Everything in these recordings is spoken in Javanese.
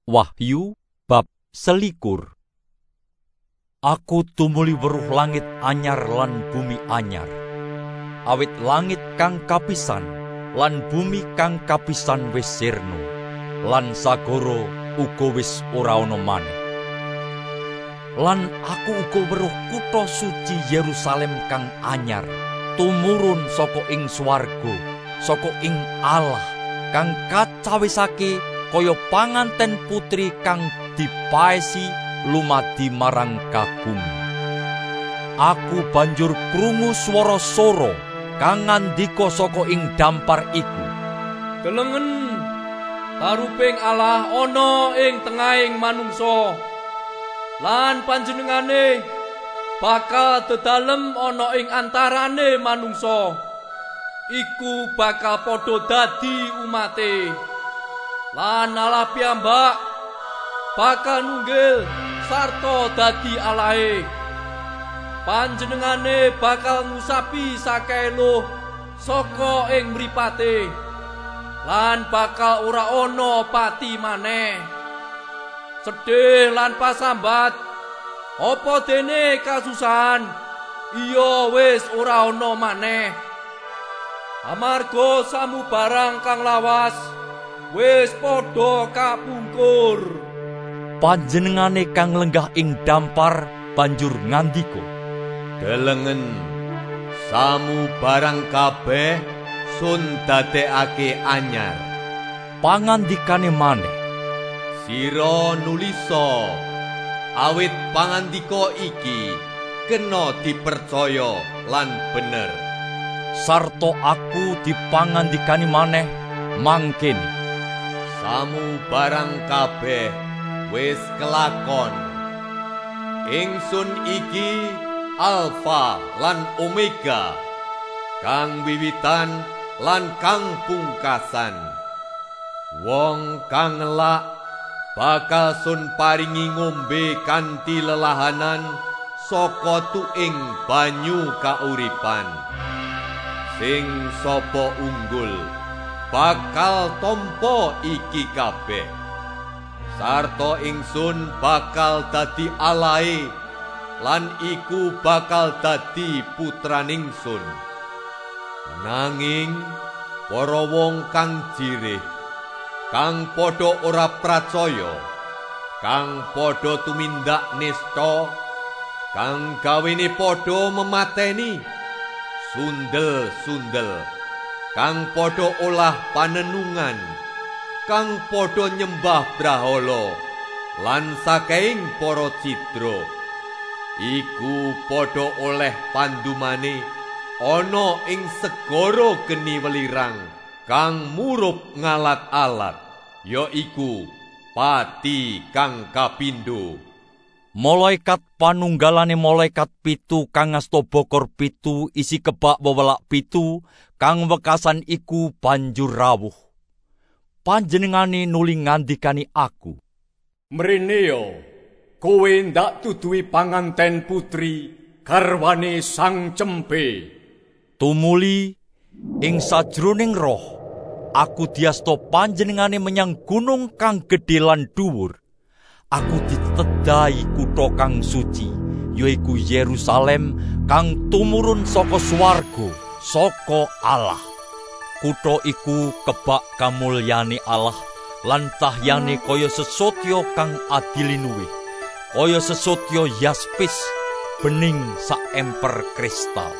Wahyu bab 21. Aku tumuli weruh langit anyar lan bumi anyar. Awit langit kang kapisan lan bumi kang kapisan wis sirna, lan sagara uga wis ora ana maneh. Lan aku uga weruh kutha suci Yerusalem kang anyar tumurun saka ing swarga, saka ing Allah, kang kacawisake kaya panganten putri kang dipaesi lumadi marang kagumi. Aku banjur krungu swara sora kang ngandika saka ing dampar iku, "Delengen, taruping Allah ana ing tengahing manungsa, lan panjenengane bakal dedalem ana ing antarane manungsa. Iku bakal padha dadi umate, lan Allah piyambak bakal nunggil sarta dadi Alahe. Panjenengane bakal ngusapi sakehe eluh saka ing mripate, lan bakal ora ana pati maneh. Sedih lan pasambat, apa dene kasusahan, iya wis ora ana maneh. Amarga samubarang kang lawas wis padha kapungkur." Panjenengane kang lenggah ing dampar banjur ngandika, "Delengen, samubarang kabeh sun dadekake anyar." Pangandikane maneh, "Sira nulisa, awit pangandika iki kena dipercaya lan bener." Sarta aku dipangandikani maneh mangkene, "Samubarang kabeh wis kelakon. Ingsun iki Alfa lan Omega, kang wiwitan lan kang pungkasan. Wong kang ngelak bakal sun paringi ngombe kanthi lelahanan saka tuing banyu kauripan. Sing sapa unggul bakal tampa iki kabeh. Sarta ingsun bakal dadi Alahe, lan iku bakal dadi putraningsun. Nanging para wong kang jirih, kang padha ora pracaya, kang padha tumindak nista, kang gawene padha memateni, sundel-sundel, kang padha olah panenungan, kang padha nyembah brahala, lan saking para cidra, iku padha oleh pandumane ana ing segara geni welirang kang murup ngalat-alat, yaiku pati kang kapindho." malaikat panunggalane malaikat 7 kang ngasta bokor 7 isi kebak wewelak 7 kang wekasan iku banjur rawuh. Panjenengane nuli ngandikani aku, "Mrene yo, kowe ndak tuduhi panganten putri garwane Sang Cempe." Tumuli ing sajroning roh, aku diasta panjenengane menyang gunung kang gedhe lan dhuwur. Aku ditedhai kutha kang suci, yaiku Yerusalem kang tumurun saka swarga, saka Allah. Kutha iku kebak kamulyane Allah lan cahyane kaya sesotya kang adilinuwih, kaya sesotya yaspis bening sak emper kristal.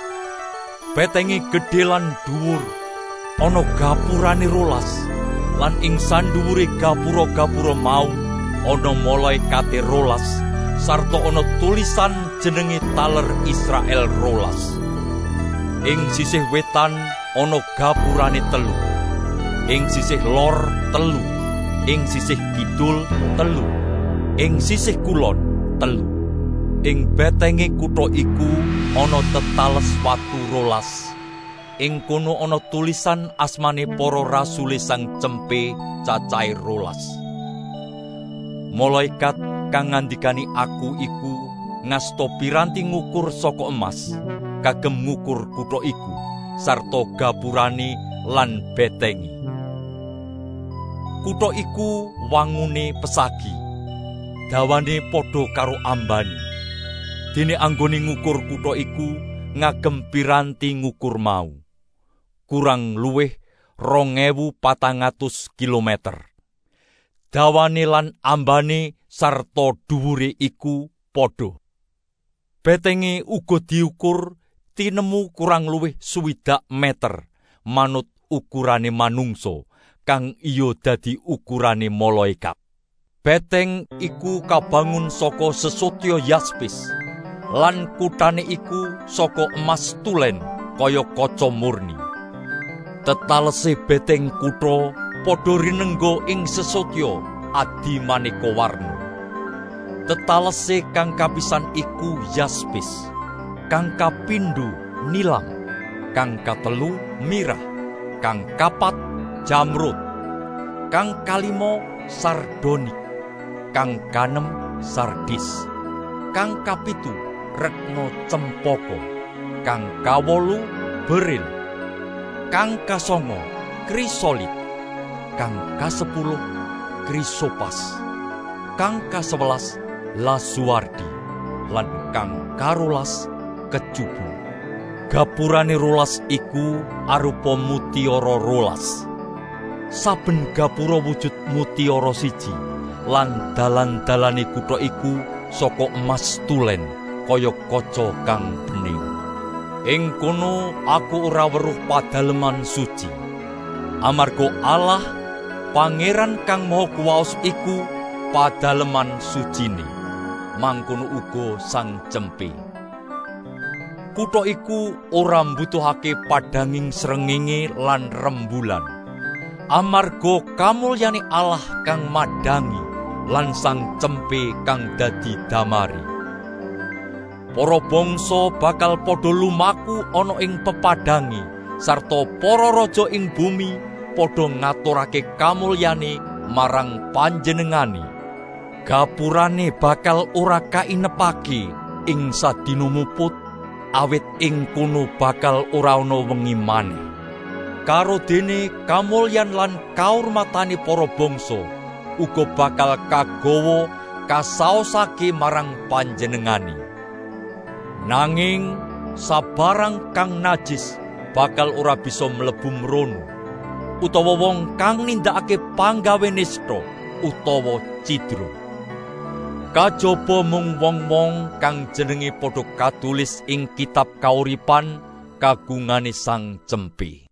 Betenge gedhe lan dhuwur, ana gapurane 12, lan ing sandhuwure gapura-gapura mau ana malaikate 12, sarta ana tulisan jenenge taler Israel 12. Ing sisih wetan ana gapurane 3, ing sisih lor 3, ing sisih kidul 3, ing sisih kulon 3. Ing betenge kutha iku ana tetales watu 12. Ing kono ana tulisan asmane para rasule Sang Cempe cacahe 12. Malaikat kang ngandikani aku iku ngasta piranti ngukur saka emas, kagem ngukur kutha iku sarta gapurane lan betenge. Kutha iku wangune pesagi, dawane padha karo ambane. Dene anggone ngukur kutha iku ngagem piranti ngukur mau. Kurang luwih 2.400 kilometer. Dawane lan ambane sarta dhuwure iku padha. Betenge uga diukur tinemu kurang luwih 60 meter manut ukurane manungsa kang iya dadi ukurane malaikat. Beteng iku kabangun saka sesotya yaspis lan kuthane iku saka emas tulen kaya kaca murni. Tetalese beteng kutha padha rinengga ing sesotya adi maneka warna. Tetalese kang kapisan iku yaspis, kang kapindho nilam, kang katelu mirah, kang kapat jamrud, kang kalimo sardonik, kang kanem sardis, kang kapitu retno cempaka, kang kawolu beril, kang kasongo krisolit, kang kasepuluh krisopas, kang kasewelas lasuardi, lan kang karolas kecubu. Gapurane rolas iku arupa mutiara rolas. Saben gapura wujud mutiara siji, lan dalan-dalane kutha iku saka emas tulen kaya kaca kang bening. Ing kono aku ora weruh padaleman suci. Amarga Allah, Pangeran kang Maha Kuwaos iku padaleman sucine. Mangkono uga Sang Cempe. Kutha iku ora mbutuhake padhanging srengenge lan rembulan. Amarga kamulyane Allah kang madangi lan Sang Cempe kang dadi damari. Para bangsa bakal padha lumaku ana ing pepadangi, sarta para raja ing bumi padha ngaturake kamulyane marang panjenengane. Gapurane bakal ora kainepake ing sadina muput, awit ing kono bakal ora ana wengi maneh. Karo dene kamulyan lan kaurmatane para bangsa uga bakal kagawa kasaosake marang panjenengane. Nanging sabarang kang najis bakal ora bisa mlebu mrono, utawa wong kang nindakake panggawe nista utawa cidra. Kajaba mung wong-wong kang jenenge padha katulis ing kitab kauripan kagungane Sang Cempe.